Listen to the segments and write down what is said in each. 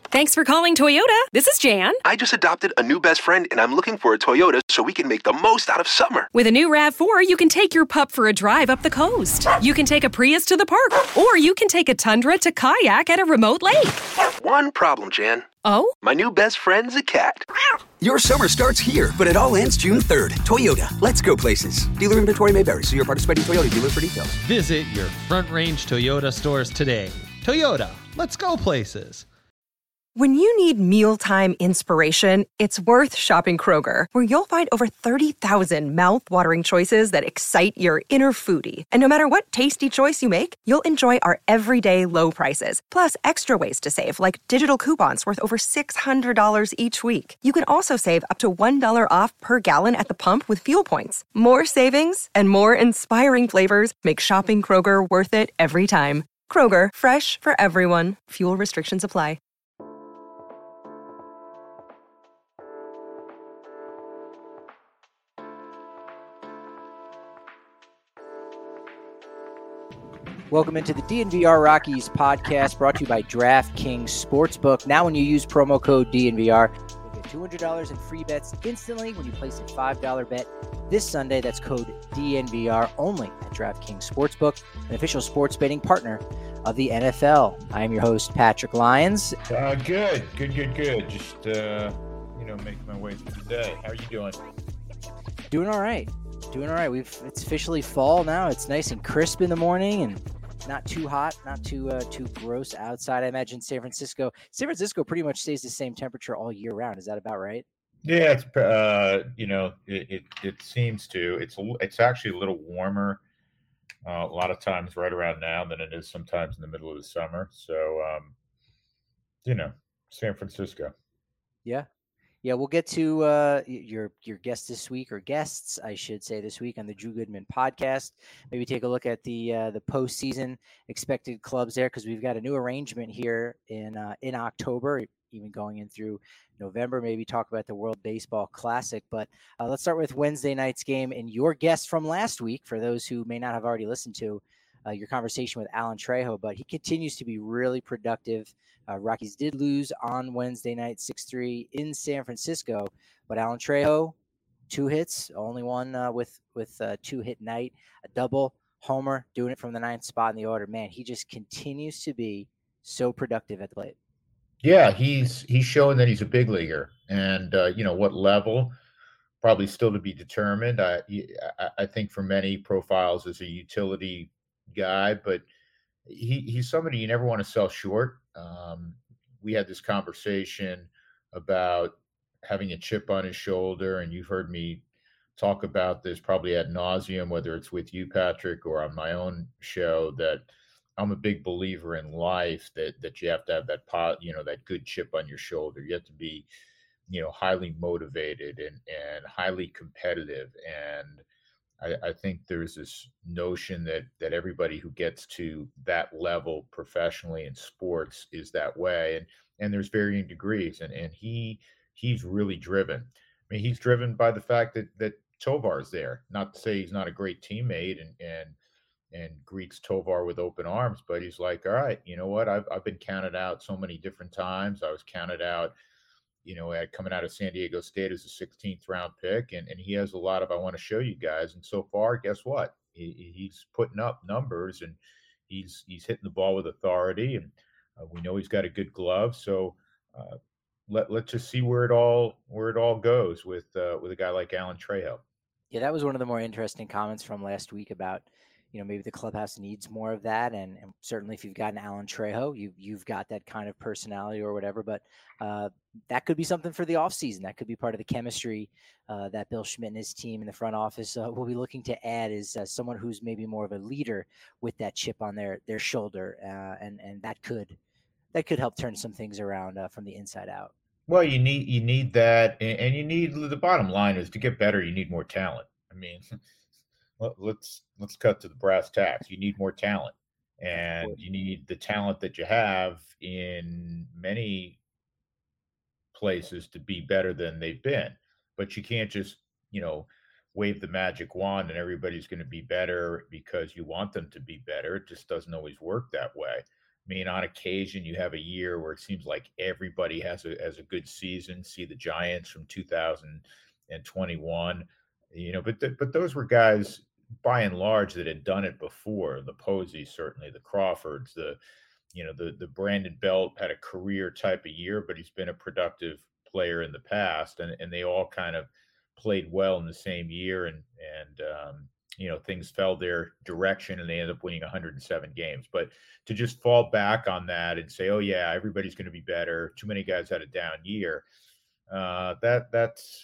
Thanks for calling Toyota. This is Jan. I just adopted a new best friend, and I'm looking for a Toyota so we can make the most out of summer. With a new RAV4, you can take your pup for a drive up the coast. You can take a Prius to the park, or you can take a Tundra to kayak at a remote lake. One problem, Jan. Oh? My new best friend's a cat. Your summer starts here, but it all ends June 3rd. Toyota, let's go places. Dealer inventory may vary. See your participating Toyota dealer for details. Visit your Front Range Toyota stores today. Toyota, let's go places. When you need mealtime inspiration, it's worth shopping Kroger, where you'll find over 30,000 mouth-watering choices that excite your inner foodie. And no matter what tasty choice you make, you'll enjoy our everyday low prices, plus extra ways to save, like digital coupons worth over $600 each week. You can also save up to $1 off per gallon at the pump with fuel points. More savings and more inspiring flavors make shopping Kroger worth it every time. Kroger, fresh for everyone. Fuel restrictions apply. Welcome into the DNVR Rockies podcast, brought to you by DraftKings Sportsbook. Now when you use promo code DNVR, you'll get $200 in free bets instantly when you place a $5 bet this Sunday. That's code DNVR only at DraftKings Sportsbook, an official sports betting partner of the NFL. I am your host, Patrick Lyons. Good. Just, making my way through the day. How are you doing? Doing all right. It's officially fall now. It's nice and crisp in the morning and not too hot, not too gross outside. I imagine San Francisco pretty much stays the same temperature all year round. Is that about right? Yeah, it's it seems to. It's actually a little warmer a lot of times right around now than it is sometimes in the middle of the summer. So San Francisco. Yeah, we'll get to your guest this week, or guests, I should say, this week on the Drew Goodman podcast. Maybe take a look at the postseason expected clubs there, because we've got a new arrangement here in October, even going in through November. Maybe talk about the World Baseball Classic. But let's start with Wednesday night's game and your guest from last week, for those who may not have already listened to your conversation with Alan Trejo, but he continues to be really productive. Rockies did lose on Wednesday night 6-3 in San Francisco, but Alan Trejo, 2 hits, only one with 2-hit night, a double, homer, doing it from the 9th spot in the order. Man, he just continues to be so productive at the plate. Yeah, he's showing that he's a big leaguer, and what level, probably still to be determined. I think for many profiles as a utility guy, but he's somebody you never want to sell short. We had this conversation about having a chip on his shoulder, and you've heard me talk about this probably ad nauseum, whether it's with you, Patrick, or on my own show, that I'm a big believer in life that you have to have that that good chip on your shoulder. You have to be, highly motivated and highly competitive. And I think there's this notion that everybody who gets to that level professionally in sports is that way. And there's varying degrees. And he's really driven. I mean, he's driven by the fact that Tovar's there. Not to say he's not a great teammate and greets Tovar with open arms, but he's like, all right, you know what? I've been counted out so many different times. I was counted out, coming out of San Diego State as a 16th round pick, and he has a lot of, I want to show you guys. And so far, guess what? He's putting up numbers, and he's hitting the ball with authority, and we know he's got a good glove. So let's just see where it all goes with a guy like Alan Trejo. Yeah, that was one of the more interesting comments from last week about, maybe the clubhouse needs more of that. And certainly if you've got an Alan Trejo, you've got that kind of personality or whatever, but that could be something for the offseason. That could be part of the chemistry that Bill Schmidt and his team in the front office will be looking to add, is someone who's maybe more of a leader with that chip on their shoulder. And that could help turn some things around from the inside out. Well, you need that. And you need, the bottom line is, to get better, you need more talent. I mean, let's cut to the brass tacks. You need more talent, and you need the talent that you have in many places to be better than they've been. But you can't just, wave the magic wand and everybody's going to be better because you want them to be better. It just doesn't always work that way. I mean, on occasion, you have a year where it seems like everybody has a good season. See the Giants from 2021, but those were guys by and large that had done it before. The Posies, certainly, the Crawfords, the Brandon Belt had a career type of year, but he's been a productive player in the past, and they all kind of played well in the same year, and things fell their direction, and they ended up winning 107 games. But to just fall back on that and say, oh yeah, everybody's going to be better, too many guys had a down year, that's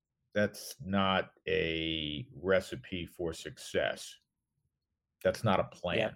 not a recipe for success. That's not a plan.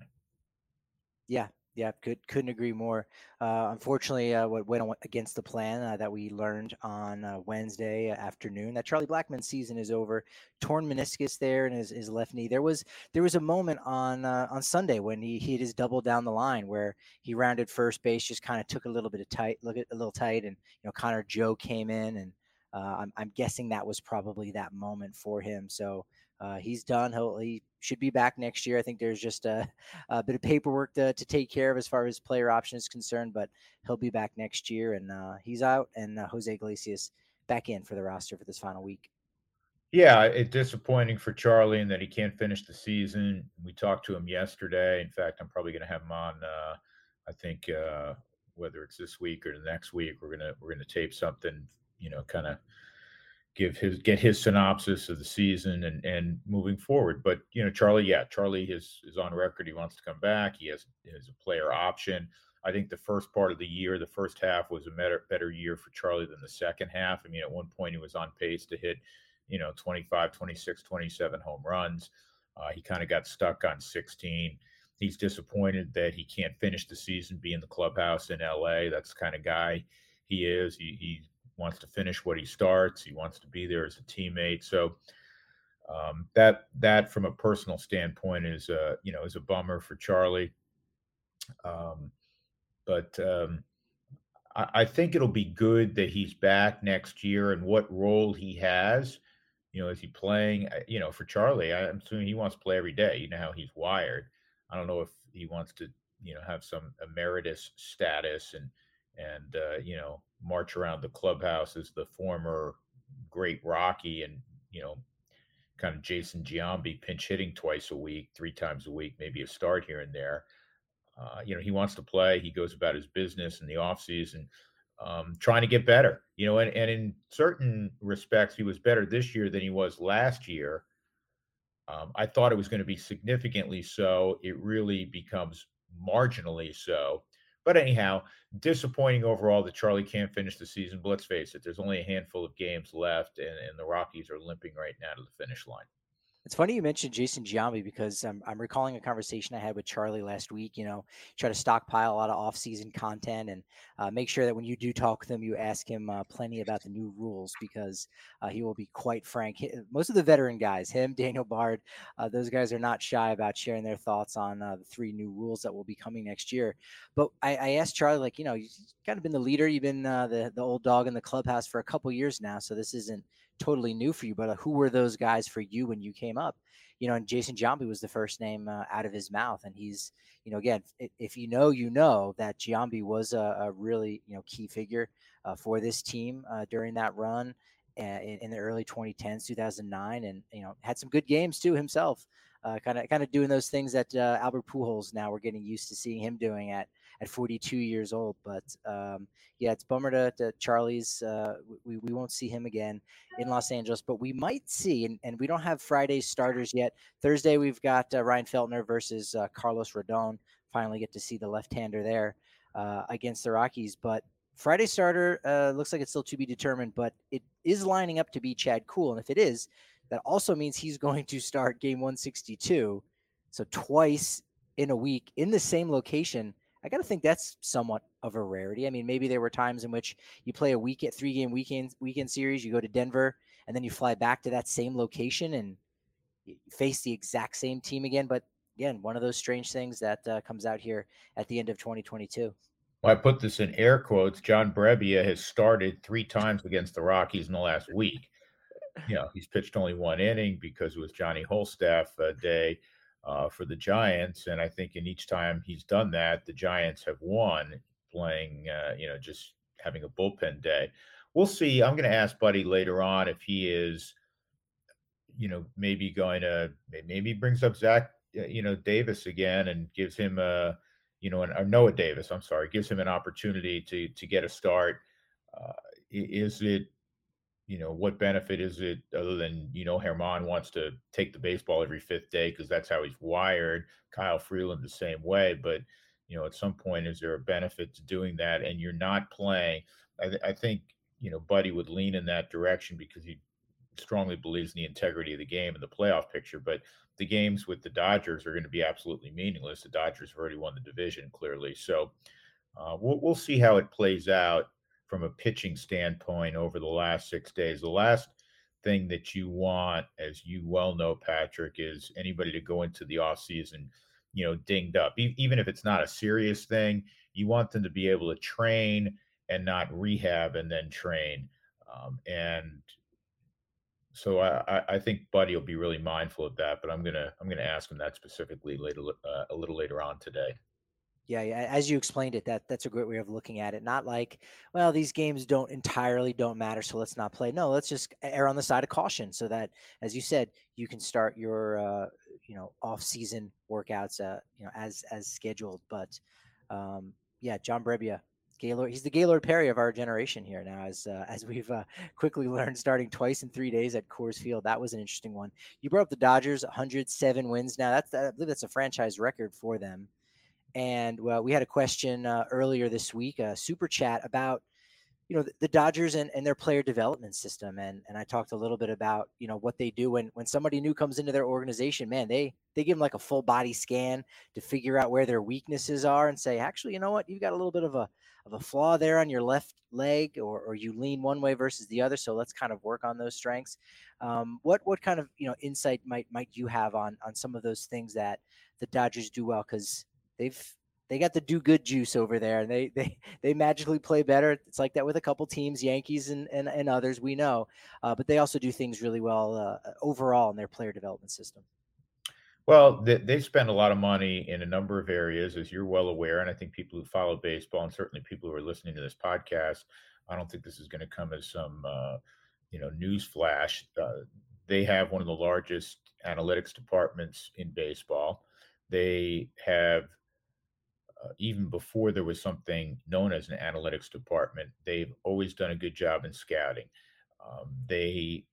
Yeah, couldn't agree more. Unfortunately, what went against the plan that we learned on Wednesday afternoon, that Charlie Blackmon's season is over. Torn meniscus there in his left knee. There was a moment on Sunday when he just doubled down the line where he rounded first base, just kind of took a little tight, and Connor Joe came in, and I'm guessing that was probably that moment for him. So. He's done. He should be back next year. I think there's just a bit of paperwork to take care of as far as player option is concerned, but he'll be back next year, and he's out, and Jose Iglesias back in for the roster for this final week. Yeah, it's disappointing for Charlie in that he can't finish the season. We talked to him yesterday. In fact, I'm probably going to have him on. I think whether it's this week or the next week, we're gonna tape something. Kind of get his synopsis of the season and moving forward. But Charlie is on record. He wants to come back. He has a player option. I think the first part of the year, the first half, was a better year for Charlie than the second half. I mean, at one point he was on pace to hit 25, 26, 27 home runs. He kind of got stuck on 16. He's disappointed that he can't finish the season, be in the clubhouse in LA. That's the kind of guy he is. He wants to finish what he starts. He wants to be there as a teammate. So that from a personal standpoint is a bummer for Charlie. But I think it'll be good that he's back next year, and what role he has. Is he playing? For Charlie, I'm assuming he wants to play every day. You know how he's wired. I don't know if he wants to have some emeritus status and march around the clubhouse as the former great Rocky and, kind of Jason Giambi pinch hitting twice a week, 3 times a week, maybe a start here and there. He wants to play. He goes about his business in the off season, trying to get better, and in certain respects, he was better this year than he was last year. I thought it was going to be significantly so. It really becomes marginally so. But anyhow, disappointing overall that Charlie can't finish the season. But let's face it, there's only a handful of games left, and the Rockies are limping right now to the finish line. It's funny you mentioned Jason Giambi because I'm recalling a conversation I had with Charlie last week. Try to stockpile a lot of off-season content and make sure that when you do talk with him, you ask him plenty about the new rules because he will be quite frank. Most of the veteran guys, him, Daniel Bard, those guys are not shy about sharing their thoughts on the 3 new rules that will be coming next year. But I asked Charlie, you've kind of been the leader. You've been the old dog in the clubhouse for a couple years now, so this isn't totally new for you, but who were those guys for you when you came up? And Jason Giambi was the first name out of his mouth, and he's, again, if you know that Giambi was a really key figure for this team during that run in the early 2010s, 2009, and had some good games too himself. Kind of doing those things that Albert Pujols now we're getting used to seeing him doing at 42 years old. But it's a bummer to Charlie's. We won't see him again in Los Angeles, but we might see, and we don't have Friday's starters yet. Thursday we've got Ryan Feltner versus Carlos Rodon. Finally get to see the left-hander there against the Rockies. But Friday starter looks like it's still to be determined, but it is lining up to be Chad Kuhl, and if it is, that also means he's going to start game 162. So twice in a week in the same location. I got to think that's somewhat of a rarity. I mean, maybe there were times in which you play a 3-game weekend series, you go to Denver, and then you fly back to that same location and you face the exact same team again. But again, one of those strange things that comes out here at the end of 2022. Well, I put this in air quotes. John Brebbia has started 3 times against the Rockies in the last week. He's pitched only 1 inning because it was Johnny Holstaff day. for the Giants. And I think in each time he's done that, the Giants have won playing, just having a bullpen day. We'll see. I'm going to ask Buddy later on if he is, maybe going to, maybe brings up Zach, Davis again and gives him or Noah Davis, I'm sorry, gives him an opportunity to get a start. Is it, what benefit is it other than, Herman wants to take the baseball every fifth day because that's how he's wired. Kyle Freeland the same way. But, at some point, is there a benefit to doing that? And you're not playing. I think, Buddy would lean in that direction because he strongly believes in the integrity of the game and the playoff picture. But the games with the Dodgers are going to be absolutely meaningless. The Dodgers have already won the division, clearly. So we'll see how it plays out from a pitching standpoint over the last 6 days. The last thing that you want, as you well know, Patrick, is anybody to go into the offseason, dinged up. Even if it's not a serious thing, you want them to be able to train and not rehab and then train. And so I think Buddy will be really mindful of that, but I'm gonna ask him that specifically a little later on today. Yeah, as you explained it, that's a great way of looking at it. Not like, well, these games don't matter, so let's not play. No, let's just err on the side of caution, so that, as you said, you can start your off-season workouts as scheduled. But John Brebbia, Gaylord, he's the Gaylord Perry of our generation here now, as we've quickly learned, starting twice in 3 days at Coors Field. That was an interesting one. You brought up the Dodgers, 107 wins now. I believe that's a franchise record for them. And we had a question earlier this week, a super chat about, the Dodgers and their player development system. And I talked a little bit about, what they do when somebody new comes into their organization. Man, they give them like a full body scan to figure out where their weaknesses are and say, actually, you know what, you've got a little bit of a flaw there on your left leg, or you lean one way versus the other. So let's kind of work on those strengths. What kind of, insight might you have on some of those things that the Dodgers do well? Because they got the do good juice over there, and they magically play better. It's like that with a couple teams, Yankees and others, we know, but they also do things really well overall in their player development system. Well, they spend a lot of money in a number of areas, as you're well aware, and I think people who follow baseball, and certainly people who are listening to this podcast, I don't think this is going to come as some news flash. They have one of the largest analytics departments in baseball. They have even before there was something known as an analytics department, they've always done a good job in scouting. They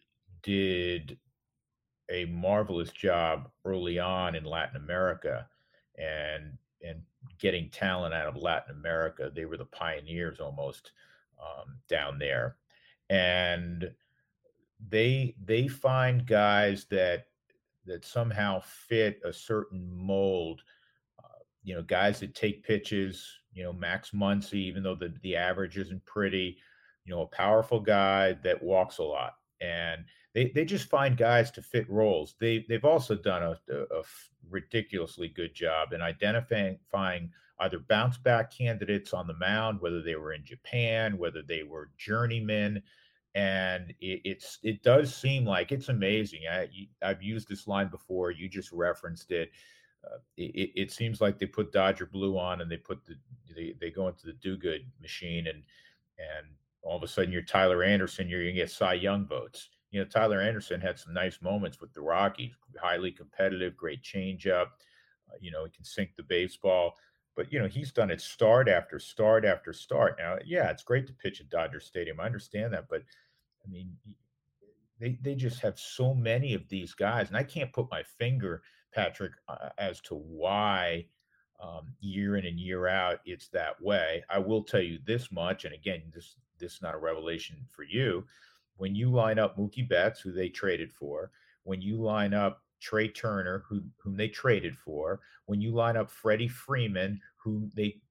did a marvelous job early on in Latin America and getting talent out of Latin America. They were the pioneers almost down there. And they find guys that somehow fit a certain mold. Guys that take pitches, Max Muncy, even though the average isn't pretty, a powerful guy that walks a lot. And they just find guys to fit roles. They've also done a ridiculously good job in identifying either bounce back candidates on the mound, whether they were in Japan, whether they were journeymen. And it does seem like it's amazing. I've used this line before. You just referenced it. It seems like they put Dodger blue on and they go into the do-good machine and all of a sudden you're Tyler Anderson, you're going to get Cy Young votes. Tyler Anderson had some nice moments with the Rockies, highly competitive, great changeup. He can sink the baseball, but he's done it start after start after start. Now, yeah, it's great to pitch at Dodger Stadium. I understand that, but I mean, they just have so many of these guys, and I can't put my finger, Patrick, as to why year in and year out it's that way. I will tell you this much, and again, this is not a revelation for you. When you line up Mookie Betts, who they traded for, when you line up Trey Turner, whom they traded for, when you line up Freddie Freeman, who they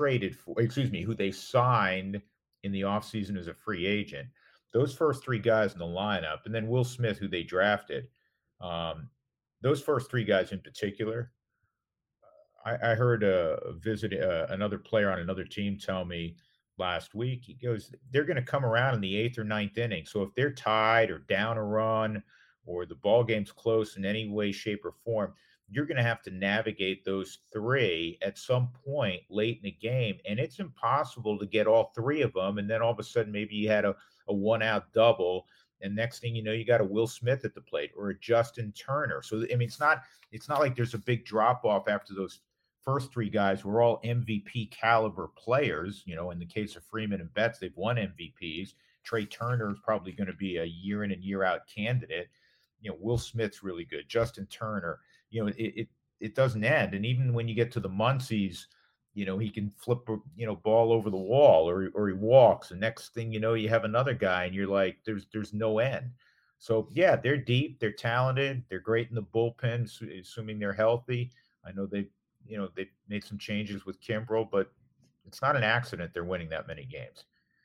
signed in the offseason as a free agent, those first three guys in the lineup, and then Will Smith, who they drafted, those first three guys in particular, I heard another player on another team tell me last week, he goes, they're going to come around in the 8th or 9th inning. So if they're tied or down a run or the ball game's close in any way, shape, or form, you're going to have to navigate those three at some point late in the game. And it's impossible to get all three of them. And then all of a sudden, maybe you had a one out double. And next thing you know, you got a Will Smith at the plate or a Justin Turner. So, I mean, it's not like there's a big drop off after those first three guys were all MVP caliber players. You know, in the case of Freeman and Betts, they've won MVPs. Trey Turner is probably going to be a year in and year out candidate. You know, Will Smith's really good. Justin Turner, you know, it doesn't end. And even when you get to the Muncies, you know, he can flip, you know, ball over the wall or he walks. And next thing you know, you have another guy and you're like, there's no end. So yeah, they're deep, they're talented, they're great in the bullpen, assuming they're healthy. I know they've made some changes with Kimbrel, but it's not an accident they're winning that many games.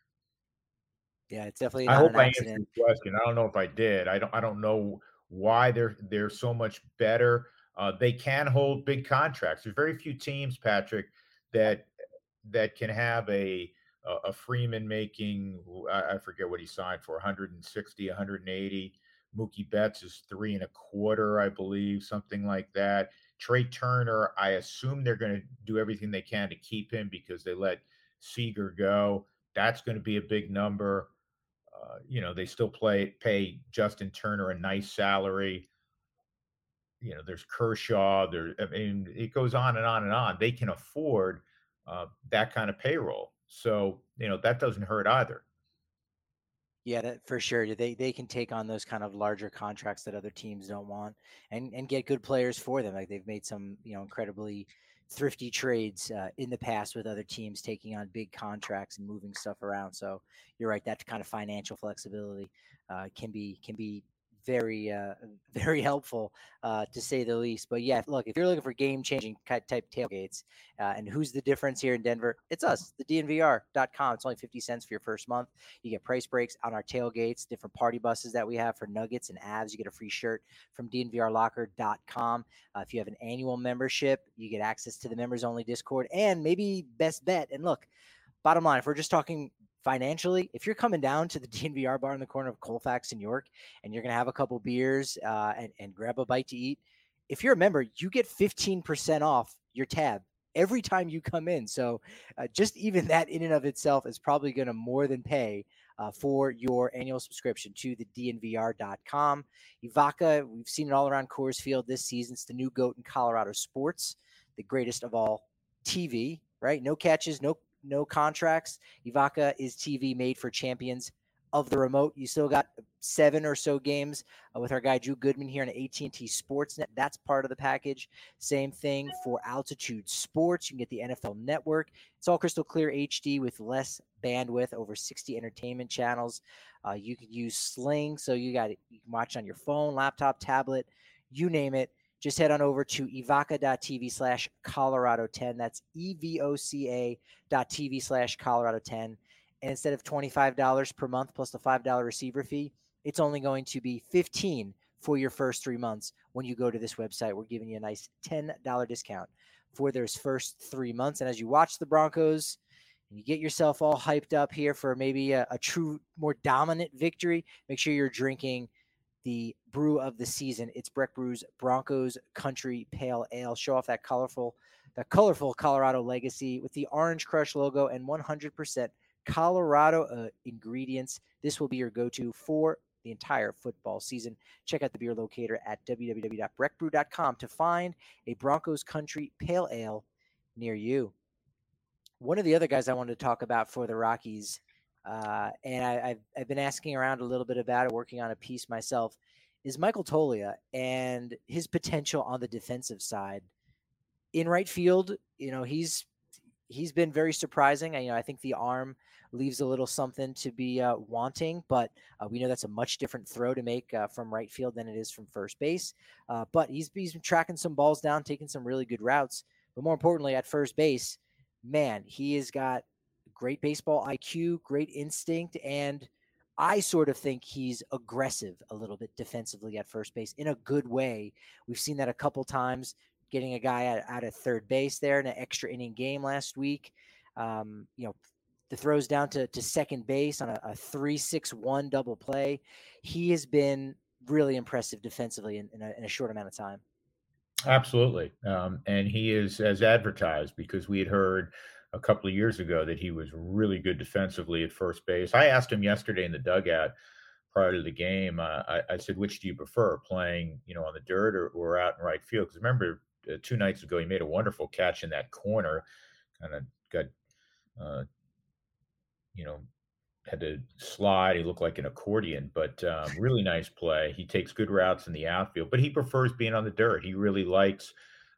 Yeah, it's definitely I not hope an I answered accident. your question. I don't know if I did. I don't know why they're so much better. They can hold big contracts. There's very few teams, Patrick, that can have a Freeman making, I forget what he signed for, 160, 180. Mookie Betts is 3.25, I believe, something like that. Trey Turner, I assume they're going to do everything they can to keep him because they let Seager go. That's going to be a big number. You know, they still pay Justin Turner a nice salary. You know, there's Kershaw. I mean, it goes on and on and on. They can afford that kind of payroll. So, you know, that doesn't hurt either. Yeah, that for sure. They can take on those kind of larger contracts that other teams don't want and get good players for them. Like they've made some, you know, incredibly thrifty trades in the past with other teams taking on big contracts and moving stuff around. So you're right. That kind of financial flexibility can be very very helpful to say the least. But yeah, look, if you're looking for game-changing type tailgates, and who's the difference here in Denver? It's us, the DNVR.com. It's only 50 cents for your first month. You get price breaks on our tailgates, different party buses that we have for Nuggets and Avs. You get a free shirt from DNVRlocker.com. If you have an annual membership, you get access to the members-only Discord and maybe best bet. And look, bottom line, if we're just talking financially, if you're coming down to the DNVR bar in the corner of Colfax and York, and you're going to have a couple beers and grab a bite to eat, if you're a member, you get 15% off your tab every time you come in. So just even that in and of itself is probably going to more than pay for your annual subscription to the DNVR.com. Evoca, we've seen it all around Coors Field this season. It's the new GOAT in Colorado sports, the greatest of all TV, right? No catches, no contracts. Evoca is TV made for champions of the remote. You still got 7 or so games with our guy Drew Goodman here on AT&T Sportsnet. That's part of the package. Same thing for Altitude Sports. You can get the NFL Network. It's all crystal clear HD with less bandwidth, over 60 entertainment channels. You can use Sling, so you can watch on your phone, laptop, tablet, you name it. Just head on over to evoca.tv/Colorado10. That's EVOCA.tv/Colorado10. And instead of $25 per month plus the $5 receiver fee, it's only going to be $15 for your first 3 months when you go to this website. We're giving you a nice $10 discount for those first 3 months. And as you watch the Broncos and you get yourself all hyped up here for maybe a true, more dominant victory, make sure you're drinking the brew of the season. It's Breck Brew's Broncos Country Pale Ale. Show off that colorful Colorado legacy with the Orange Crush logo and 100% Colorado ingredients. This will be your go-to for the entire football season. Check out the beer locator at www.breckbrew.com to find a Broncos Country Pale Ale near you. One of the other guys I wanted to talk about for the Rockies, and I've been asking around a little bit about it, working on a piece myself, is Michael Toglia and his potential on the defensive side. In right field, you know, he's been very surprising. I think the arm leaves a little something to be wanting, but we know that's a much different throw to make from right field than it is from first base. But he's been tracking some balls down, taking some really good routes. But more importantly, at first base, man, he has got great baseball IQ, great instinct, and I sort of think he's aggressive a little bit defensively at first base in a good way. We've seen that a couple times, getting a guy out at third base there in an extra inning game last week. The throws down to second base on a 3-6-1 double play. He has been really impressive defensively in a short amount of time. Absolutely. And he is as advertised because we had heard a couple of years ago that he was really good defensively at first base. I asked him yesterday in the dugout prior to the game. I said, which do you prefer, playing, on the dirt or out in right field? Because remember, 2 nights ago, he made a wonderful catch in that corner, kind of got, uh, you know, had to slide. He looked like an accordion, but really nice play. He takes good routes in the outfield, but he prefers being on the dirt. He really likes,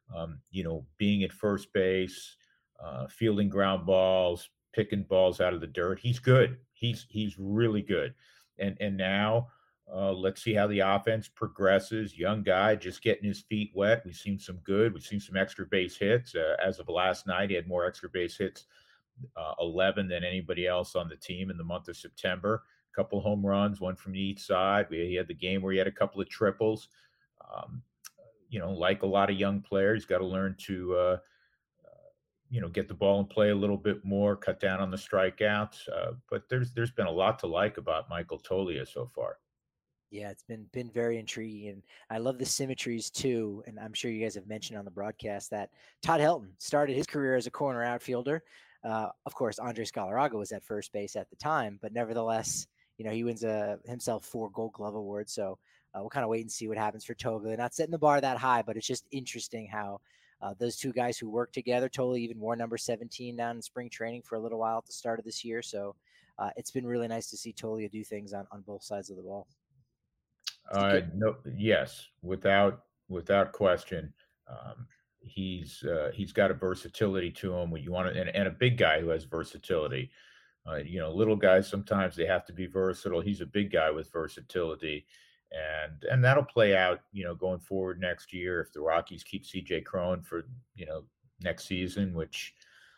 being at first base, fielding ground balls, picking balls out of the dirt. He's good. He's really good. And now let's see how the offense progresses. Young guy, just getting his feet wet. We've seen some good. We've seen some extra base hits. As of last night, he had more extra base hits 11 than anybody else on the team in the month of September. A couple home runs, one from each side. He had the game where he had a couple of triples. Um, like a lot of young players, got to learn to, get the ball and play a little bit more, cut down on the strikeouts. But there's been a lot to like about Michael Toglia so far. Yeah, it's been very intriguing, and I love the symmetries too. And I'm sure you guys have mentioned on the broadcast that Todd Helton started his career as a corner outfielder. Of course, Andres Galarraga was at first base at the time, but nevertheless, he wins himself 4 Gold Glove awards. So we'll kind of wait and see what happens for Toglia. Not setting the bar that high, but it's just interesting how those two guys who work together. Totally even wore number 17 down in spring training for a little while at the start of this year. So it's been really nice to see Toglia do things on both sides of the ball. No, yes, without question. He's got a versatility to him. When you want to, and a big guy who has versatility. Little guys sometimes they have to be versatile. He's a big guy with versatility, and that'll play out. Going forward next year if the Rockies keep CJ Cron for next season, which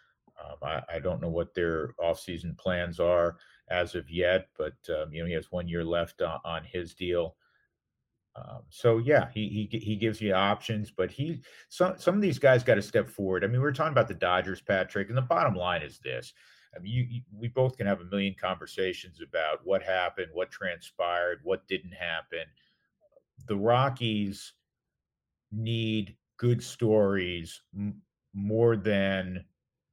I don't know what their offseason plans are as of yet, but he has 1 year left on his deal. So yeah, he gives you options, but some of these guys got to step forward. I mean, we're talking about the Dodgers, Patrick, and the bottom line is this. I mean, we both can have a million conversations about what happened, what transpired, what didn't happen. The Rockies need good stories more than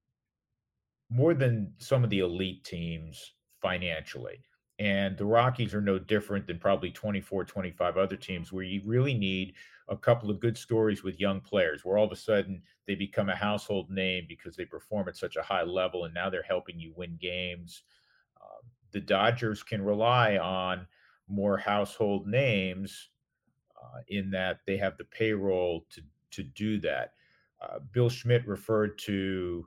some of the elite teams financially. And the Rockies are no different than probably 24, 25 other teams where you really need a couple of good stories with young players where all of a sudden they become a household name because they perform at such a high level and now they're helping you win games. The Dodgers can rely on more household names in that they have the payroll to do that. Bill Schmidt referred to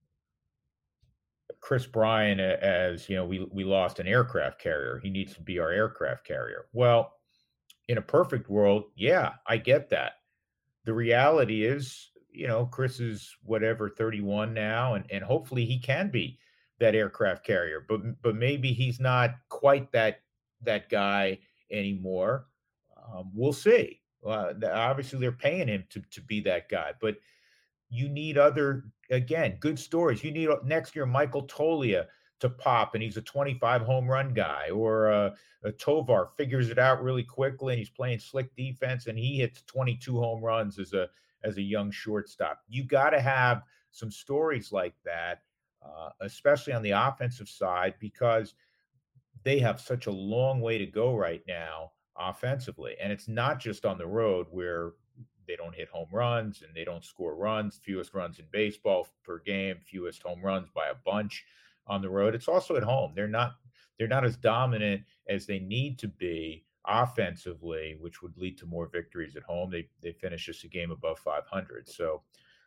Chris Bryant as, we lost an aircraft carrier. He needs to be our aircraft carrier. Well, in a perfect world, yeah, I get that. The reality is, Chris is 31 now, and hopefully he can be that aircraft carrier. But maybe he's not quite that guy anymore. We'll see. Obviously, they're paying him to be that guy, but you need good stories. You need next year Michael Toglia to pop, and he's a 25 home run guy, or a Tovar figures it out really quickly, and he's playing slick defense, and he hits 22 home runs as a young shortstop. You got to have some stories like that, especially on the offensive side, because they have such a long way to go right now offensively, and it's not just on the road where they don't hit home runs and they don't score runs, fewest runs in baseball per game, fewest home runs by a bunch on the road. It's also at home. They're not as dominant as they need to be offensively, which would lead to more victories at home. They finish just a game above 500. So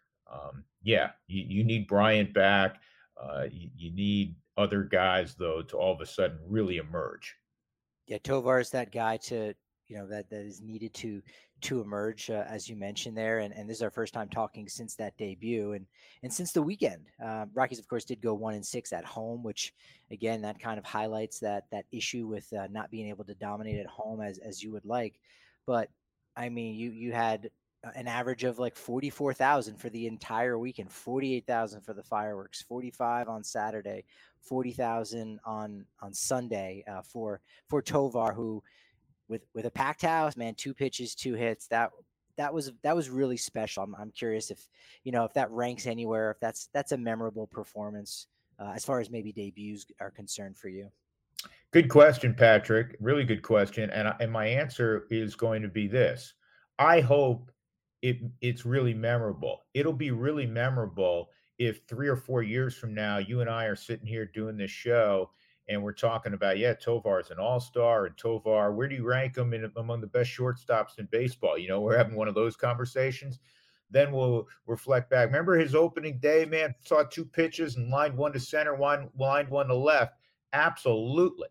you need Bryant back. You need other guys though to all of a sudden really emerge. Yeah, Tovar is that guy to that is needed to emerge, as you mentioned there. And this is our first time talking since that debut and since the weekend. Rockies, of course, did go 1-6 at home, which again, that kind of highlights that issue with not being able to dominate at home as you would like. But I mean, you had an average of like 44,000 for the entire weekend, 48,000 for the fireworks, 45 on Saturday, 40,000 on Sunday for Tovar, who with a packed house, man, 2 pitches, 2 hits. That that was really special. I'm curious if if that ranks anywhere, if that's a memorable performance as far as maybe debuts are concerned for you. Good question, Patrick. Really good question. And my answer is going to be this. I hope it's really memorable. It'll be really memorable if 3 or 4 years from now, you and I are sitting here doing this show and we're talking about, yeah, Tovar is an all-star, and Tovar, where do you rank him among the best shortstops in baseball? We're having one of those conversations. Then we'll reflect back. Remember his opening day, man, saw 2 pitches and lined one to center, lined one to left. Absolutely.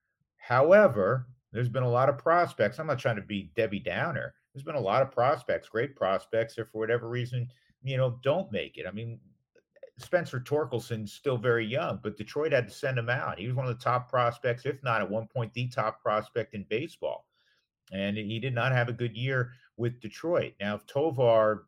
However, there's been a lot of prospects. I'm not trying to be Debbie Downer. There's been a lot of prospects, great prospects, that for whatever reason, don't make it. I mean, Spencer Torkelson's still very young, but Detroit had to send him out. He was one of the top prospects, if not at one point the top prospect in baseball. And he did not have a good year with Detroit. Now, if Tovar,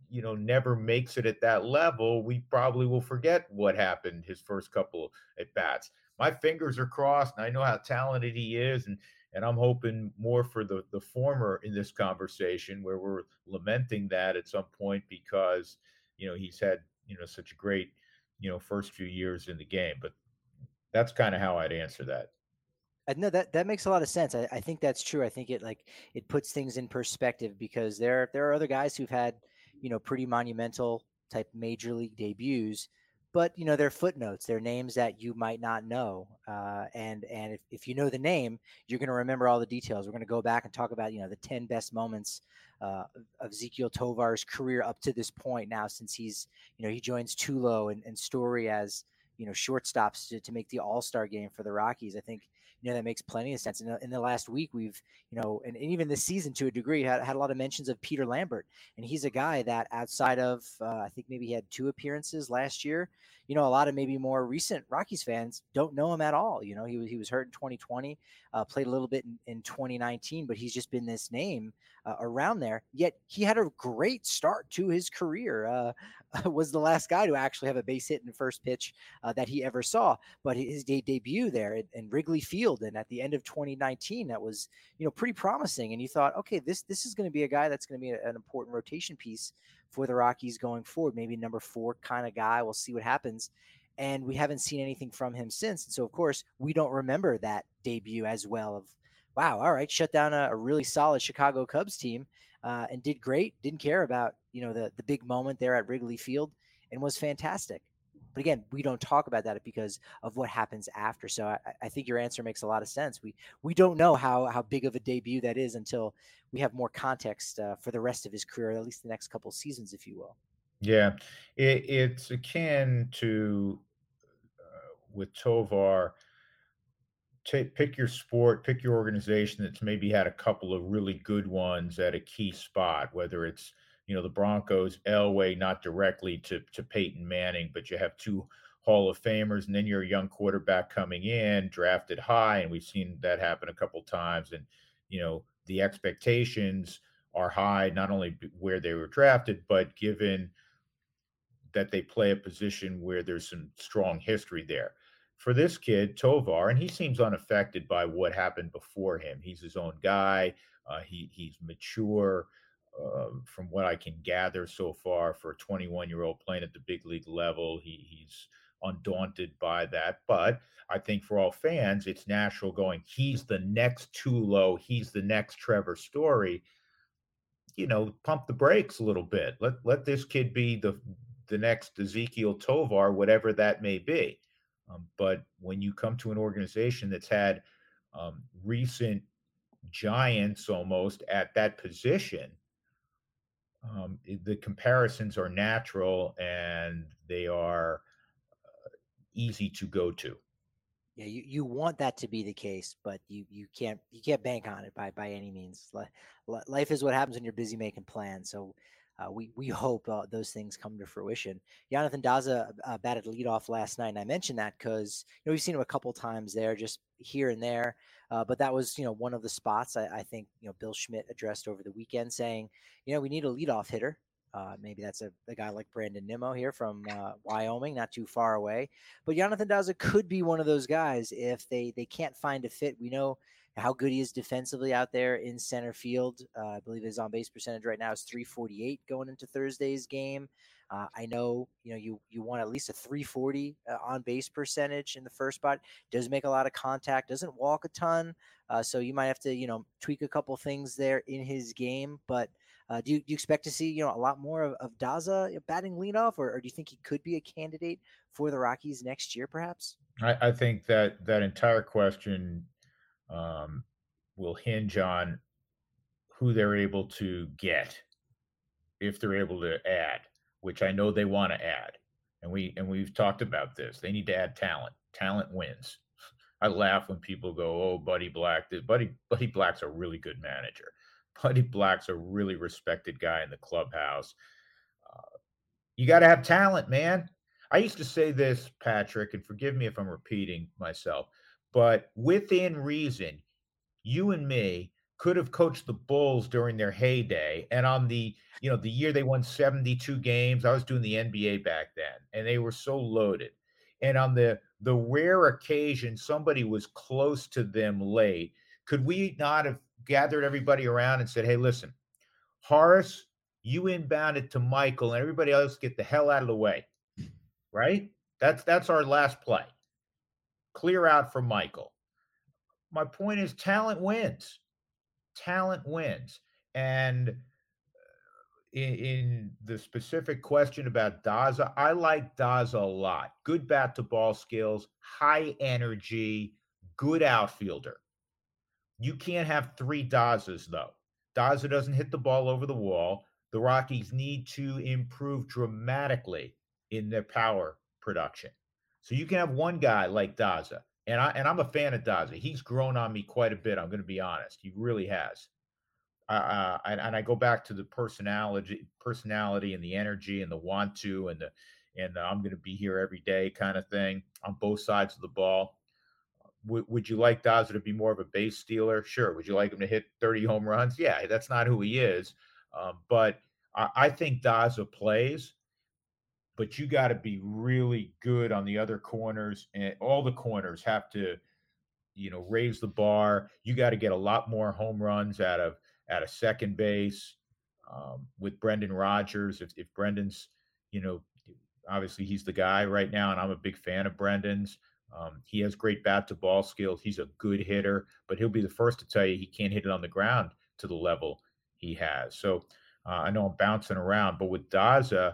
never makes it at that level, we probably will forget what happened his first couple at bats. My fingers are crossed, and I know how talented he is, and I'm hoping more for the former in this conversation, where we're lamenting that at some point because he's had such a great first few years in the game. But that's kind of how I'd answer that. No, that makes a lot of sense. I think that's true. I think it puts things in perspective, because there are other guys who've had pretty monumental type major league debuts, but they're footnotes. They're names that you might not know, and if you know the name, you're going to remember all the details. We're going to go back and talk about the 10 best moments of Ezequiel Tovar's career up to this point now, since he's he joins Tulo and Story as shortstops to make the All-Star game for the Rockies. I think that makes plenty of sense. In the last week, we've and even this season to a degree had a lot of mentions of Peter Lambert, and he's a guy that outside of I think maybe he had 2 appearances last year. A lot of maybe more recent Rockies fans don't know him at all. He was hurt in 2020, played a little bit in 2019, but he's just been this name around there. Yet he had a great start to his career. Was the last guy to actually have a base hit in the first pitch that he ever saw. But his debut there in Wrigley Field and at the end of 2019, that was pretty promising. And you thought, okay, this is going to be a guy that's going to be an important rotation piece for the Rockies going forward. Maybe number 4 kind of guy. We'll see what happens. And we haven't seen anything from him since. And so, of course, we don't remember that debut as well. Of wow, all right, shut down a really solid Chicago Cubs team and did great. Didn't care about the big moment there at Wrigley Field, and was fantastic. But again, we don't talk about that because of what happens after. So I think your answer makes a lot of sense. We don't know how big of a debut that is until we have more context for the rest of his career, at least the next couple seasons, if you will. Yeah, it's akin to with Tovar. Pick your sport, pick your organization that's maybe had a couple of really good ones at a key spot, whether it's the Broncos, Elway, not directly to Peyton Manning, but you have 2 Hall of Famers, and then you're a young quarterback coming in, drafted high, and we've seen that happen a couple times. And the expectations are high, not only where they were drafted, but given that they play a position where there's some strong history there. For this kid, Tovar, and he seems unaffected by what happened before him. He's his own guy. He's mature. From what I can gather so far, for a 21-year-old playing at the big league level, he's undaunted by that. But I think for all fans, it's natural going, he's the next Tulo, he's the next Trevor Story. Pump the brakes a little bit. Let this kid be the next Ezequiel Tovar, whatever that may be. But when you come to an organization that's had recent giants almost at that position, the comparisons are natural and they are easy to go to. Yeah, you want that to be the case, but you can't bank on it by any means. Life is what happens when you're busy making plans. So we hope those things come to fruition. Jonathan Daza batted leadoff last night, and I mentioned that because we've seen him a couple times there, just here and there. But that was one of the spots I think Bill Schmidt addressed over the weekend, saying we need a leadoff hitter. Maybe that's a guy like Brandon Nimmo here from Wyoming, not too far away. But Jonathan Daza could be one of those guys if they can't find a fit. We know how good he is defensively out there in center field. I believe his on base percentage right now is 348 going into Thursday's game. I know, you want at least a 340 on base percentage in the first spot. Does make a lot of contact, doesn't walk a ton. So you might have to, tweak a couple things there in his game. But do you expect to see, a lot more of Daza batting leadoff, or do you think he could be a candidate for the Rockies next year, perhaps? I think that entire question will hinge on who they're able to get, if they're able to add, which I know they want to add. And we've talked about this. They need to add talent. Talent wins. I laugh when people go, "Oh, Buddy Black." Buddy Black's a really good manager. Buddy Black's a really respected guy in the clubhouse. You got to have talent, man. I used to say this, Patrick, and forgive me if I'm repeating myself, but within reason, you and me could have coached the Bulls during their heyday. And on the year they won 72 games, I was doing the NBA back then, and they were so loaded. And on the rare occasion somebody was close to them late, could we not have gathered everybody around and said, "Hey, listen, Horace, you inbounded to Michael, and everybody else get the hell out of the way," right? That's our last play. Clear out for Michael. My point is, talent wins. Talent wins. And in the specific question about Daza, I like Daza a lot. Good bat to ball skills, high energy, good outfielder. You can't have three Dazas, though. Daza doesn't hit the ball over the wall. The Rockies need to improve dramatically in their power production. So you can have one guy like Daza. And I'm a fan of Daza. He's grown on me quite a bit. I'm going to be honest. He really has. And I go back to the personality and the energy and the want to and the I'm going to be here every day kind of thing on both sides of the ball. Would you like Daza to be more of a base stealer? Sure. Would you like him to hit 30 home runs? Yeah, that's not who he is. But I think Daza plays. But you got to be really good on the other corners, and all the corners have to, raise the bar. You got to get a lot more home runs out of second base with Brendan Rodgers. If Brendan's, obviously he's the guy right now, and I'm a big fan of Brendan's. He has great bat to ball skills. He's a good hitter, but he'll be the first to tell you he can't hit it on the ground to the level he has. So I know I'm bouncing around, but with Daza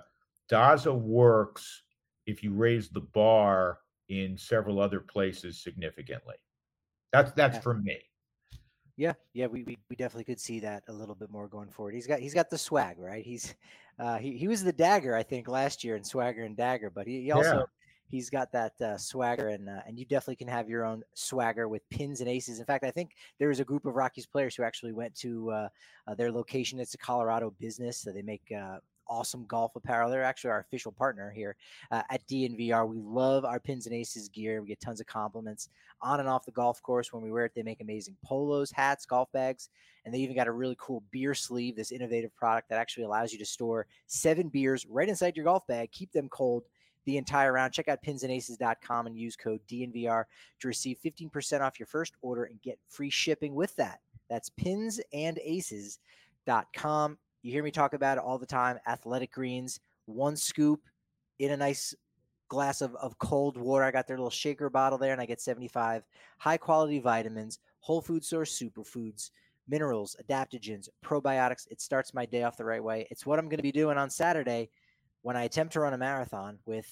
works if you raise the bar in several other places significantly. That's for me. Yeah, we definitely could see that a little bit more going forward. He's got the swag, right? He was the dagger, I think, last year in Swagger and Dagger, but he also he's got that swagger, and you definitely can have your own swagger with Pins and Aces. In fact, I think there was a group of Rockies players who actually went to their location. It's a Colorado business, so they make awesome golf apparel. They're actually our official partner here at DNVR. We love our Pins and Aces gear. We get tons of compliments on and off the golf course when we wear it. They make amazing polos, hats, golf bags, and they even got a really cool beer sleeve, this innovative product that actually allows you to store 7 beers right inside your golf bag, keep them cold the entire round. Check out pinsandaces.com and use code DNVR to receive 15% off your first order and get free shipping with that. That's pinsandaces.com. You hear me talk about it all the time. Athletic Greens, 1 scoop in a nice glass of cold water. I got their little shaker bottle there, and I get 75 high-quality vitamins, whole food source superfoods, minerals, adaptogens, probiotics. It starts my day off the right way. It's what I'm going to be doing on Saturday when I attempt to run a marathon with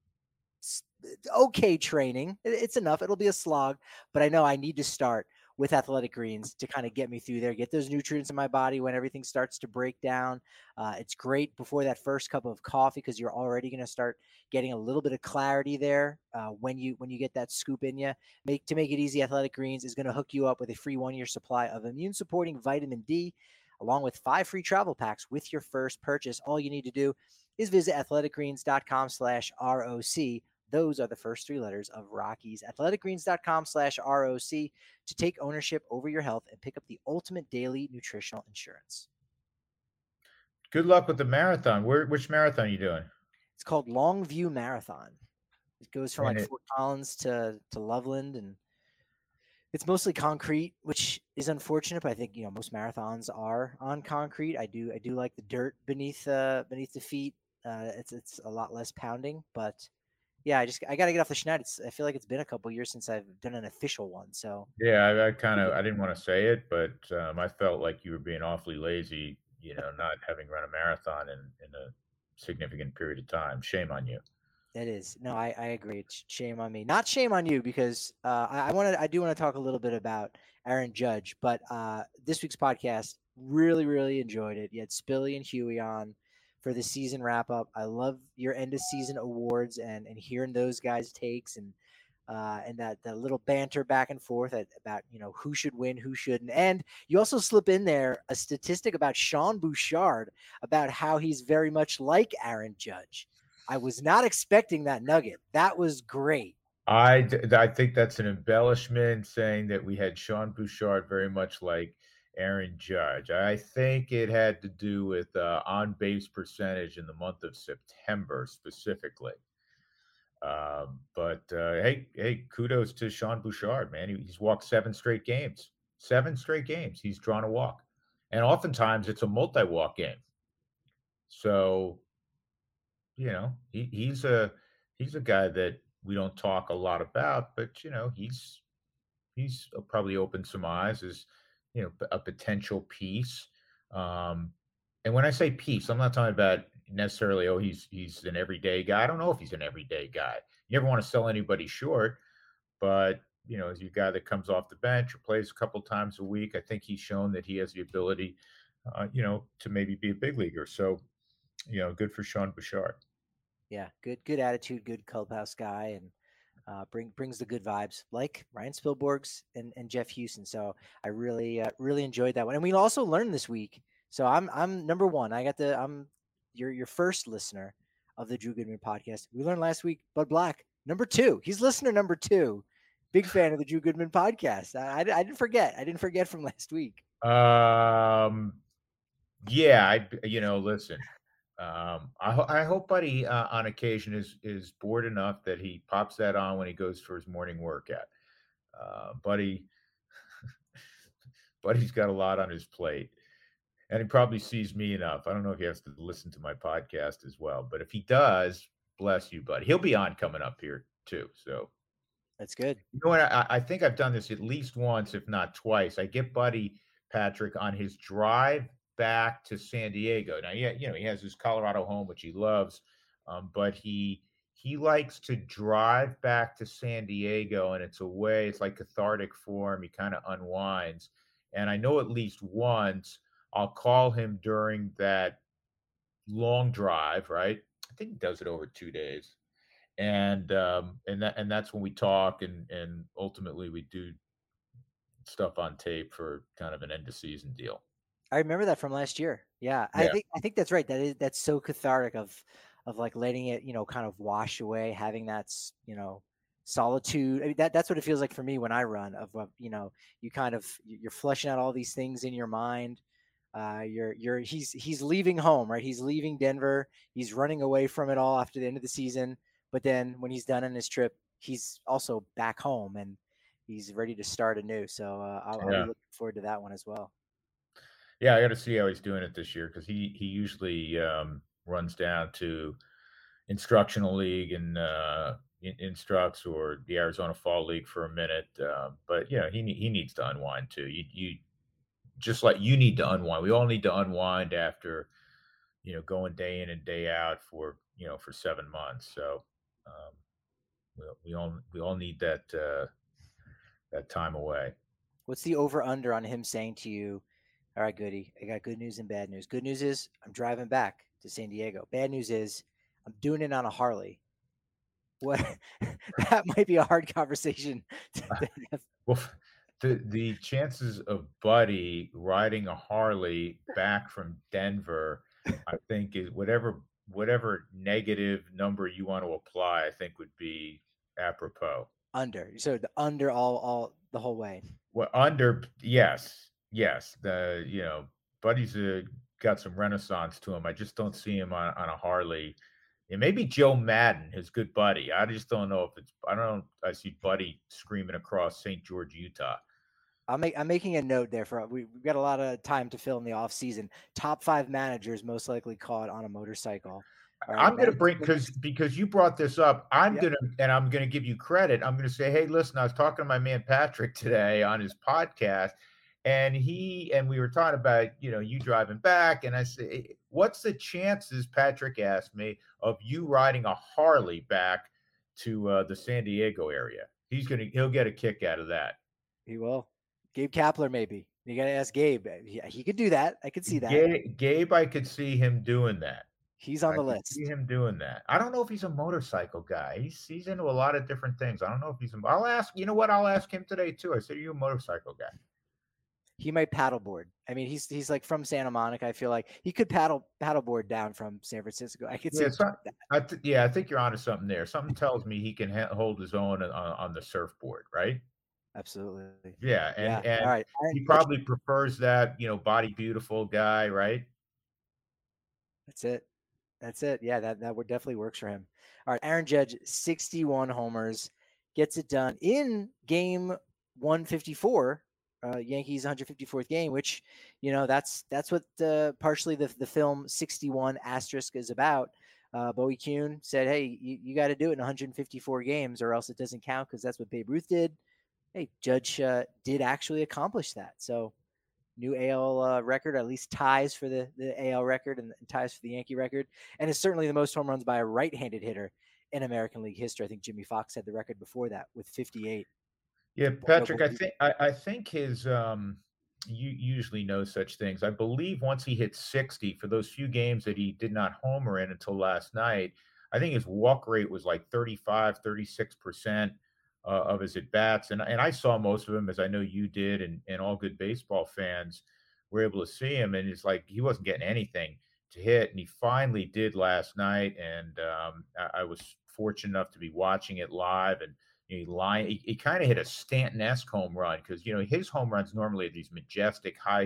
okay training. It's enough. It'll be a slog, but I know I need to start with Athletic Greens to kind of get me through there, get those nutrients in my body when everything starts to break down. It's great before that first cup of coffee because you're already going to start getting a little bit of clarity there when you get that scoop in you. To make it easy, Athletic Greens is going to hook you up with a free 1-year supply of immune-supporting vitamin D, along with 5 free travel packs with your first purchase. All you need to do is visit athleticgreens.com/ROC. Those are the first 3 letters of Rockies. athleticgreens.com/ROC to take ownership over your health and pick up the ultimate daily nutritional insurance. Good luck with the marathon. Which marathon are you doing? It's called Longview Marathon. It goes from Fort Collins to Loveland, and It's mostly concrete, which is unfortunate, but I think most marathons are on concrete. I do like the dirt beneath the feet. It's a lot less pounding, but yeah, I got to get off the Schneid. I feel like it's been a couple years since I've done an official one. So Yeah, I didn't want to say it, but I felt like you were being awfully lazy, not having run a marathon in a significant period of time. Shame on you. it is. No, I agree. It's shame on me. Not shame on you because I do want to talk a little bit about Aaron Judge, but this week's podcast really, really enjoyed it. You had Spilly and Huey on for the season wrap up. I love your end of season awards and hearing those guys' takes and that little banter back and forth about who should win, who shouldn't. And you also slip in there a statistic about Sean Bouchard about how he's very much like Aaron Judge. I was not expecting that nugget. That was great. I think that's an embellishment saying that we had Sean Bouchard very much like Aaron Judge. I think it had to do with on-base percentage in the month of September specifically. But hey, kudos to Sean Bouchard, man. He's walked 7 straight games. 7 straight games. He's drawn a walk. And oftentimes it's a multi-walk game. So, he's a guy that we don't talk a lot about, but he's probably opened some eyes as a potential piece. And when I say piece, I'm not talking about necessarily he's an everyday guy. I don't know if he's an everyday guy. You never want to sell anybody short, but as a guy that comes off the bench or plays a couple times a week, I think he's shown that he has the ability, to maybe be a big leaguer. So, good for Sean Bouchard. Yeah, good attitude, good clubhouse guy, and brings the good vibes like Ryan Spielborgs and Jeff Houston. So I really enjoyed that one, and we also learned this week. So I'm number one. I'm your first listener of the Drew Goodman podcast. We learned last week Bud Black number 2. He's listener number 2. Big fan of the Drew Goodman podcast. I didn't forget. I didn't forget from last week. Yeah, listen. I hope Buddy on occasion is bored enough that he pops that on when he goes for his morning workout. Buddy's got a lot on his plate, and he probably sees me enough. I don't know if he has to listen to my podcast as well, but if he does, bless you, Buddy. He'll be on coming up here too. So that's good. You know what? I think I've done this at least once, if not twice. I get Buddy Patrick on his drive back to San Diego. Now, yeah, he has his Colorado home, which he loves, but he likes to drive back to San Diego, and it's like cathartic for him. He kind of unwinds, and I know at least once I'll call him during that long drive. Right? I think he does it over 2 days, and that's when we talk, and ultimately we do stuff on tape for kind of an end of season deal. I remember that from last year. Yeah. I think that's right. That's so cathartic of like letting it, kind of wash away, having that, solitude. I mean, that's what it feels like for me when I run you kind of, you're flushing out all these things in your mind. He's leaving home, right? He's leaving Denver. He's running away from it all after the end of the season. But then when he's done on his trip, he's also back home and he's ready to start anew. So I'll be looking forward to that one as well. Yeah, I got to see how he's doing it this year because he usually runs down to Instructional League and instructs or the Arizona Fall League for a minute. But he needs to unwind too. You just like you need to unwind. We all need to unwind after going day in and day out for 7 months. So we all need that time away. What's the over under on him saying to you, all right, Goody, I got good news and bad news. Good news is I'm driving back to San Diego. Bad news is I'm doing it on a Harley. What? That might be a hard conversation. Well, the chances of Buddy riding a Harley back from Denver, I think is whatever negative number you want to apply, I think would be apropos. Under. So the under all the whole way. Well, under, yes. Buddy's got some renaissance to him. I just don't see him on a Harley, It may be Joe Madden, his good buddy. I just don't know if it's. I don't know. I see Buddy screaming across St. George, Utah. I'm making a note there for we've got a lot of time to fill in the off season. Top 5 managers most likely caught on a motorcycle. Right, I'm going to bring because you brought this up. I'm going to give you credit. I'm going to say, hey, listen, I was talking to my man Patrick today on his podcast, and we were talking about you driving back, and I said, what's the chances? Patrick asked me of you riding a Harley back to the San Diego area. He'll get a kick out of that. He will. Gabe Kapler, maybe. You got to ask Gabe. He could do that. I could see that. Gabe, I could see him doing that. He's on the list. See him doing that. I don't know if he's a motorcycle guy. He's into a lot of different things. I don't know if he's. I'll ask. You know what? I'll ask him today too. I said, "Are you a motorcycle guy?" He might paddleboard. I mean, he's like from Santa Monica. I feel like he could paddleboard down from San Francisco. I could see that. I think you're onto something there. Something tells me he can hold his own on the surfboard, right? Absolutely. Yeah, and all right. He probably prefers that, body beautiful guy, right? That's it. Yeah, that would definitely works for him. All right, Aaron Judge, 61 homers, gets it done in game 154. Yankees 154th game, which that's what partially the film 61 asterisk is about. Bowie Kuhn said, hey, you got to do it in 154 games or else it doesn't count, because that's what Babe Ruth did. Hey, Judge did actually accomplish that. So new AL record, at least ties for the AL record and ties for the Yankee record, and is certainly the most home runs by a right-handed hitter in American League history. I think Jimmy Fox had the record before that with 58. Yeah, Patrick, I think his you usually know such things. I believe once he hit 60 for those few games that he did not homer in until last night, I think his walk rate was like 36% of his at-bats. And I saw most of them, as I know you did, and all good baseball fans were able to see him. And it's like he wasn't getting anything to hit. And he finally did last night. And I was fortunate enough to be watching it live. And he kind of hit a Stanton-esque home run, because, his home runs normally are these majestic, high,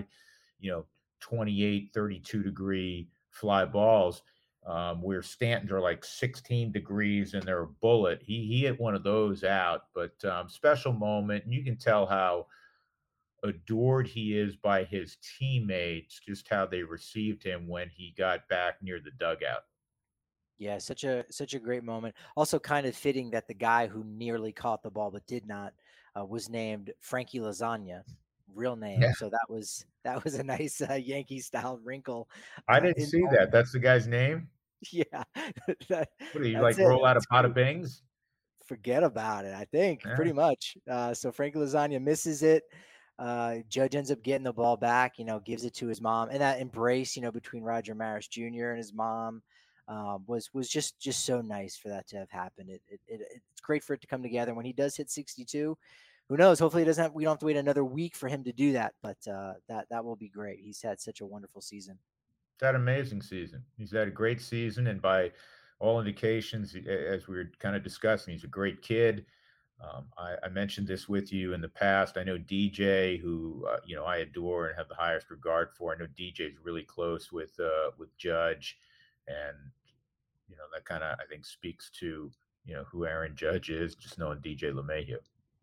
28, 32 degree fly balls. Where Stanton's are like 16 degrees and they're a bullet. He hit one of those out, but special moment. And you can tell how adored he is by his teammates, just how they received him when he got back near the dugout. Yeah, such a great moment. Also kind of fitting that the guy who nearly caught the ball but did not was named Frankie Lasagna, real name. Yeah. So that was a nice Yankee style wrinkle. I didn't see that. That's the guy's name? Yeah. What do you roll out a pot of bings? Forget about it, I think, pretty much. So Frankie Lasagna misses it. Judge ends up getting the ball back, gives it to his mom. And that embrace, between Roger Maris Jr. and his mom was just so nice for that to have happened. It's great for it to come together. When he does hit 62, who knows? Hopefully we don't have to wait another week for him to do that, but that will be great. He's had such a wonderful season. That amazing season. He's had a great season, and by all indications, as we were kind of discussing, he's a great kid. I mentioned this with you in the past. I know DJ, who I adore and have the highest regard for. I know DJ is really close with Judge, and that kind of, I think, speaks to who Aaron Judge is, just knowing DJ LeMahieu.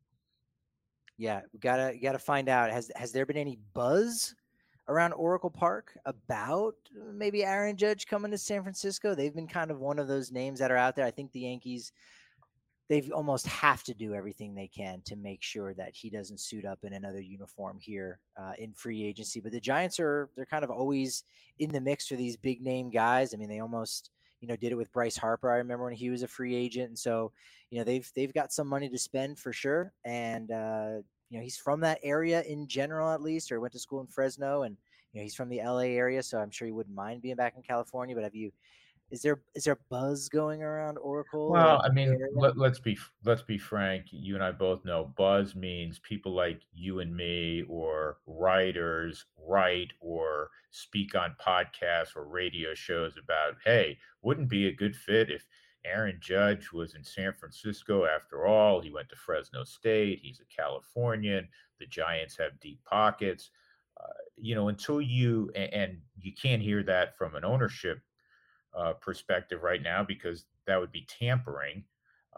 Yeah, we gotta find out. Has there been any buzz around Oracle Park about maybe Aaron Judge coming to San Francisco? They've been kind of one of those names that are out there. I think the Yankees, they've almost have to do everything they can to make sure that he doesn't suit up in another uniform here in free agency. But the Giants they're kind of always in the mix for these big name guys. I mean, they almost, did it with Bryce Harper. I remember when he was a free agent. And so, they've got some money to spend for sure. And, he's from that area in general, at least, or went to school in Fresno, and, he's from the LA area. So I'm sure he wouldn't mind being back in California. But is there buzz going around Oracle? Well, I mean, let's be frank. You and I both know buzz means people like you and me, or writers write or speak on podcasts or radio shows about, hey, wouldn't be a good fit if Aaron Judge was in San Francisco. After all, he went to Fresno State. He's a Californian. The Giants have deep pockets. Until you can't hear that from an ownership perspective right now, because that would be tampering.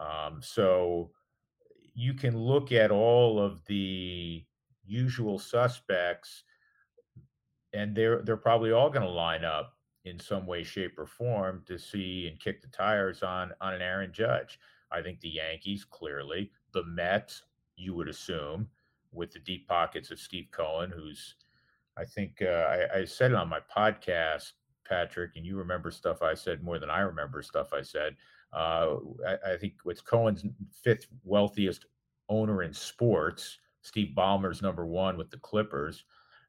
So you can look at all of the usual suspects, and they're probably all going to line up in some way, shape, or form to see and kick the tires on an Aaron Judge. I think the Yankees, clearly, the Mets, you would assume, with the deep pockets of Steve Cohen, who's, I think I said it on my podcast, Patrick, and you remember stuff I said more than I remember stuff I said. I think it's Cohen's fifth wealthiest owner in sports. Steve Ballmer's number one with the Clippers.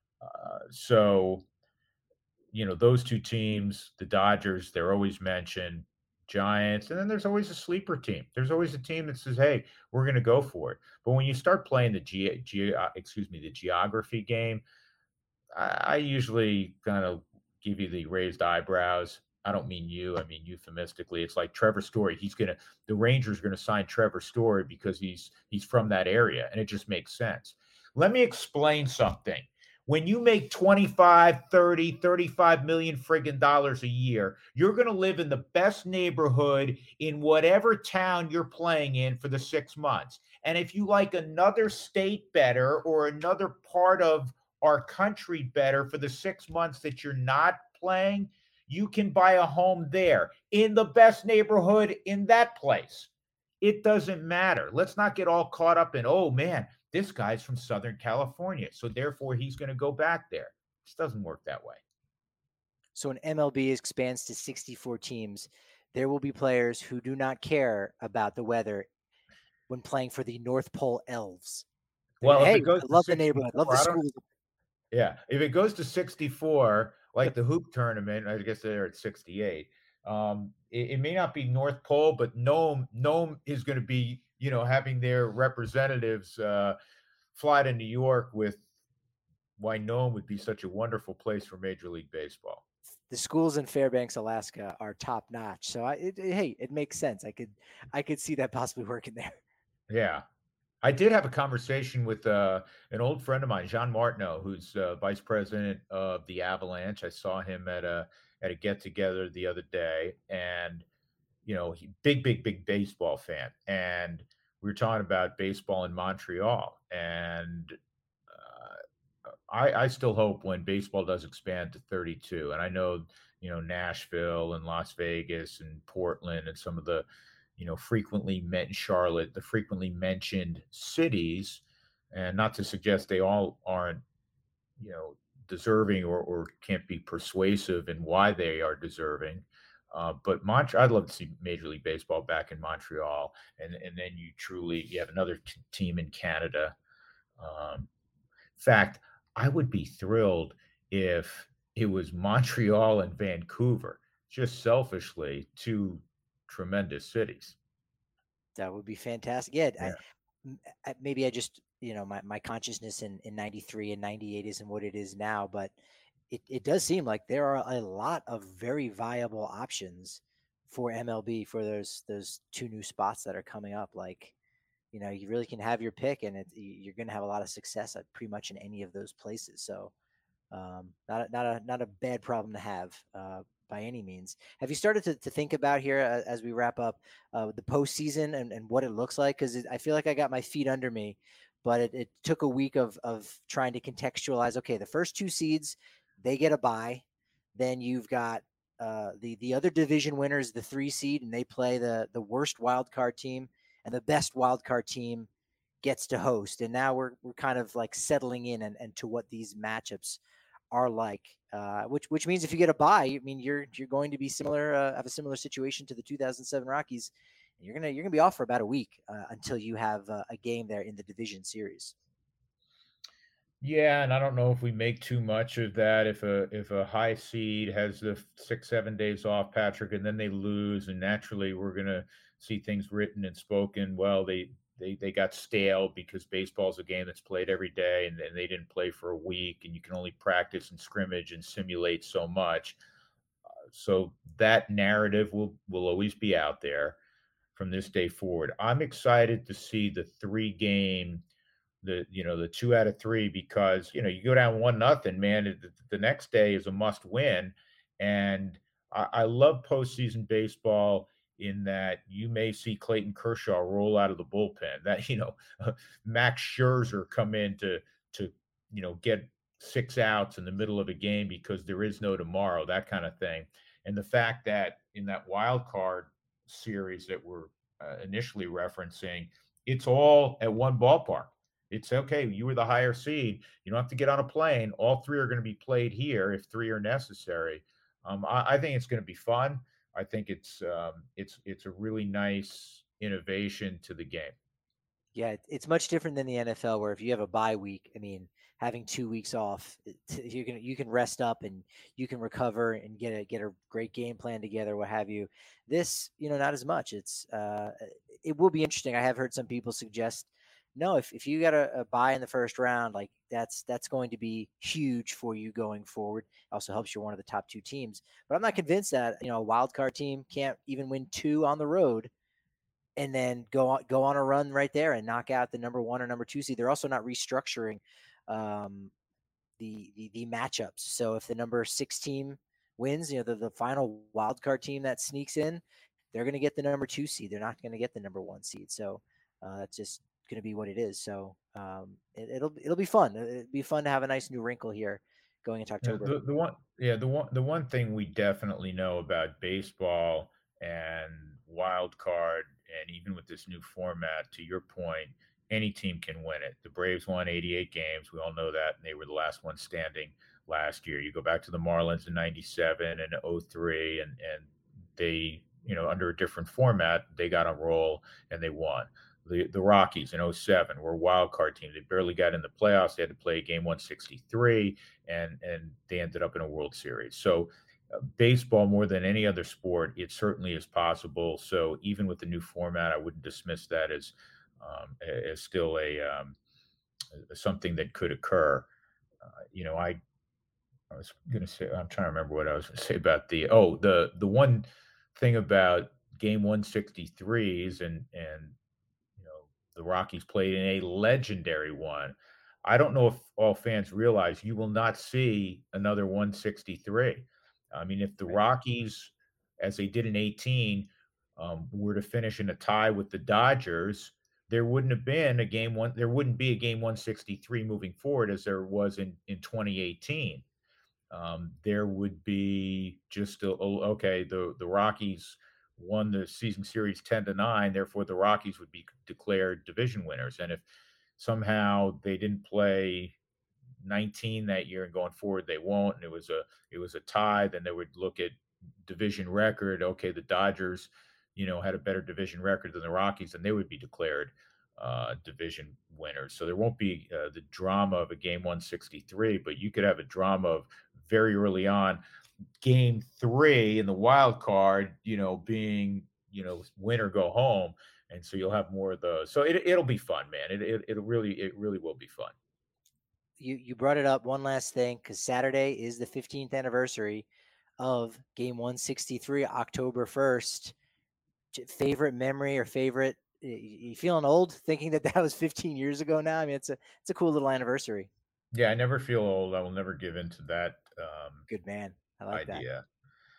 So, those two teams, the Dodgers, they're always mentioned, Giants, and then there's always a sleeper team. There's always a team that says, "Hey, we're going to go for it." But when you start playing the geography game, I usually kind of give you the raised eyebrows. I don't mean you. I mean euphemistically. It's like Trevor Story. The Rangers are going to sign Trevor Story because he's from that area, and it just makes sense. Let me explain something. When you make 25, 30, 35 million friggin' dollars a year, you're going to live in the best neighborhood in whatever town you're playing in for the 6 months. And if you like another state better or another part of our country better for the 6 months that you're not playing, you can buy a home there in the best neighborhood in that place. It doesn't matter. Let's not get all caught up in, oh man, this guy's from Southern California, so therefore he's going to go back there. It just doesn't work that way. So when MLB expands to 64 teams, there will be players who do not care about the weather when playing for the North Pole Elves. Well, hey, if it goes I love the neighborhood, love the schools. Yeah, if it goes to 64, like the hoop tournament, I guess they're at 68. It may not be North Pole, but Nome is going to be, having their representatives fly to New York with why Nome would be such a wonderful place for Major League Baseball. The schools in Fairbanks, Alaska are top notch. So it makes sense. I could see that possibly working there. Yeah. I did have a conversation with an old friend of mine, Jean Martineau, who's vice president of the Avalanche. I saw him at a get together the other day, and he big baseball fan. And we were talking about baseball in Montreal, and I still hope when baseball does expand to 32, and I know Nashville and Las Vegas and Portland and some of the Charlotte, the frequently mentioned cities, and not to suggest they all aren't, deserving or can't be persuasive in why they are deserving. But I'd love to see Major League Baseball back in Montreal, and then you have another team in Canada. In fact, I would be thrilled if it was Montreal and Vancouver, just selfishly, two tremendous cities. That would be fantastic. Yeah. Maybe I just, my consciousness in 93 and 98 isn't what it is now, but it does seem like there are a lot of very viable options for MLB for those two new spots that are coming up. Like, you really can have your pick, and you're going to have a lot of success at pretty much in any of those places. So not a bad problem to have by any means. Have you started to think about here as we wrap up the postseason and what it looks like? Because I feel like I got my feet under me, but it took a week of trying to contextualize. Okay, the first two seeds, they get a bye. Then you've got the other division winners, the 3 seed, and they play the worst wild card team, and the best wild card team gets to host. And now we're kind of like settling in and to what these matchups are like, which means if you get a bye, I mean you're going to be have a similar situation to the 2007 Rockies, and you're gonna be off for about a week until you have a game there in the division series. Yeah, and I don't know if we make too much of that. If a high seed has the 6-7 days off, Patrick, and then they lose, and naturally we're gonna see things written and spoken. Well, they got stale because baseball is a game that's played every day, and they didn't play for a week, and you can only practice and scrimmage and simulate so much. So that narrative will always be out there from this day forward. I'm excited to see the 3-game, the 2 out of 3, because you go down 1-0, man. The next day is a must win, and I love postseason baseball in that you may see Clayton Kershaw roll out of the bullpen. That Max Scherzer come in to get 6 outs in the middle of a game because there is no tomorrow. That kind of thing. And the fact that in that wild card series that we're initially referencing, it's all at one ballpark. It's okay. You were the higher seed. You don't have to get on a plane. All three are going to be played here if three are necessary. I think it's going to be fun. I think it's a really nice innovation to the game. Yeah, it's much different than the NFL, where if you have a bye week, I mean, having 2 weeks off, you can rest up and you can recover and get a great game plan together, what have you. This, not as much. It will be interesting. I have heard some people suggest, no, if you got a bye in the first round, like that's going to be huge for you going forward. It also helps you're one of the top 2 teams. But I'm not convinced that a wild card team can't even win 2 on the road and then go on a run right there and knock out the number 1 or number 2 seed. They're also not restructuring the matchups. So if the number 6 team wins, the final wild card team that sneaks in, they're going to get the number 2 seed. They're not going to get the number 1 seed. So that's just going to be what it is. So it'll be fun. It'll be fun to have a nice new wrinkle here going into October. The one thing we definitely know about baseball and wild card, and even with this new format, to your point, any team can win it. The Braves won 88 games. We all know that, and they were the last one standing last year. You go back to the Marlins in 97 and 03, and they, under a different format, they got a roll and they won. The Rockies in 07 were a wild card team. They barely got in the playoffs. They had to play game 163, and they ended up in a World Series. So baseball, more than any other sport, it certainly is possible. So even with the new format, I wouldn't dismiss that as still something that could occur. I was going to say, I'm trying to remember what I was going to say about the one thing about game 163s and the Rockies played in a legendary one. I don't know if all fans realize you will not see another 163. I mean, if the Rockies, as they did in 18, were to finish in a tie with the Dodgers, there wouldn't be a game 163 moving forward as there was in 2018. There would be just the Rockies won the season series 10-9, therefore the Rockies would be declared division winners. And if somehow they didn't play 19 that year and going forward they won't, and it was a tie, then they would look at division record. Okay, the Dodgers had a better division record than the Rockies, and they would be declared division winners. So there won't be the drama of a game 163, but you could have a drama of very early on game 3 in the wild card, being win or go home. And so you'll have more of those. So it'll be fun, man. It really will be fun. You brought it up. One last thing, because Saturday is the 15th anniversary of game 163, October 1st. Favorite memory or favorite? You feeling old thinking that was 15 years ago now? I mean, it's a cool little anniversary. Yeah, I never feel old. I will never give into that. Good man. I like idea. that.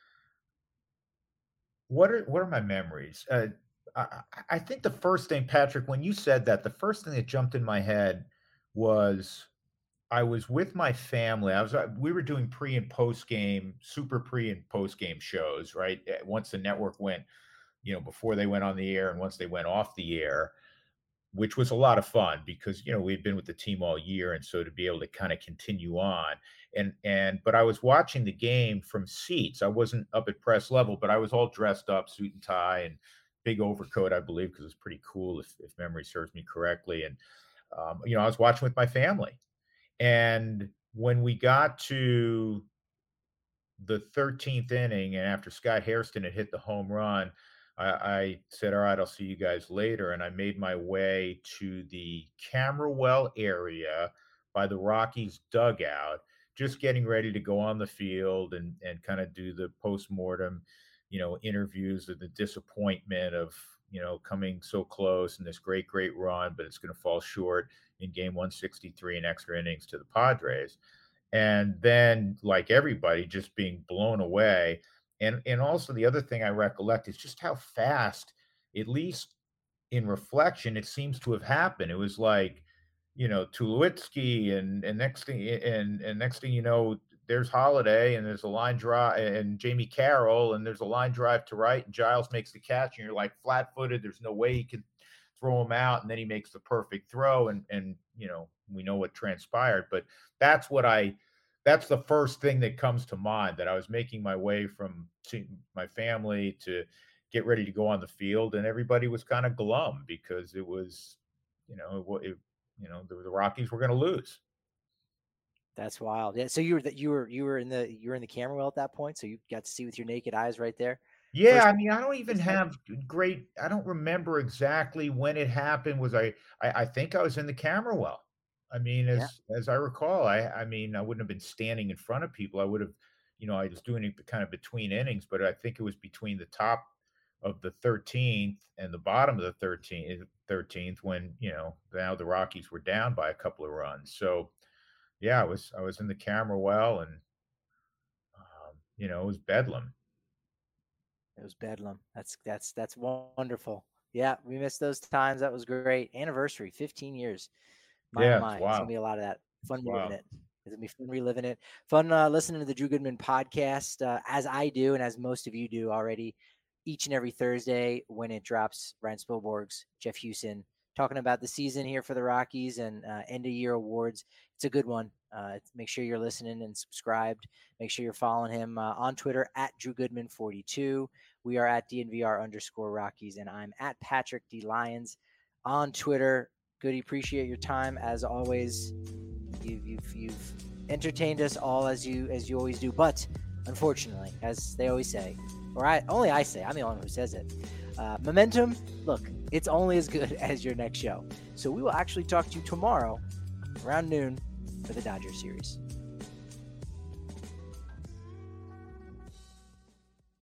What are my memories? I think the first thing, Patrick, when you said that, the first thing that jumped in my head was I was with my family. We were doing pre and post game, super pre and post game shows, right? Once the network went, before they went on the air and once they went off the air, which was a lot of fun because, we'd been with the team all year. And so to be able to kind of continue on but I was watching the game from seats. I wasn't up at press level, but I was all dressed up, suit and tie and big overcoat, I believe, because it's pretty cool if memory serves me correctly. And, I was watching with my family. And when we got to the 13th inning and after Scott Hairston had hit the home run, I said, all right, I'll see you guys later. And I made my way to the camera well area by the Rockies dugout, just getting ready to go on the field and kind of do the postmortem, interviews of the disappointment of, coming so close and this great run, but it's going to fall short in game 163 in extra innings to the Padres. And then, like everybody, just being blown away And also the other thing I recollect is just how fast, at least in reflection, it seems to have happened. It was like, Tulowitzki, and next thing you know, there's Holiday, and there's a line drive, and Jamie Carroll, and there's a line drive to right, and Giles makes the catch, and you're like flat-footed. There's no way he can throw him out, and then he makes the perfect throw, and we know what transpired. But that's the first thing that comes to mind, that I was making my way from my family to get ready to go on the field, and everybody was kind of glum because it was, the Rockies were going to lose. That's wild. Yeah. So you were in the camera well at that point, so you got to see with your naked eyes right there. Yeah, I mean, I don't even have I don't remember exactly when it happened. I think I was in the camera well. I mean, as I recall, I mean, I wouldn't have been standing in front of people. I would have, I was doing it kind of between innings, but I think it was between the top of the 13th and the bottom of the 13th when, now the Rockies were down by a couple of runs. So yeah, I was in the camera well, and it was bedlam. It was bedlam. That's wonderful. Yeah, we missed those times. That was great. Anniversary, 15 years. My. It's gonna be a lot of that. Fun reliving it. It's gonna be fun reliving it. Fun listening to the Drew Goodman podcast, as I do, and as most of you do already, each and every Thursday when it drops. Ryan Spilborghs, Jeff Hewson, talking about the season here for the Rockies and end of year awards. It's a good one. Make sure you're listening and subscribed. Make sure you're following him on Twitter at DrewGoodman42. We are at DNVR_Rockies, and I'm at Patrick D. Lyons on Twitter. Goody, appreciate your time as always. You've entertained us all as you always do, but unfortunately, as they always say, or I say, I'm the only one who says it. Momentum, look, it's only as good as your next show. So we will actually talk to you tomorrow around noon for the Dodgers series.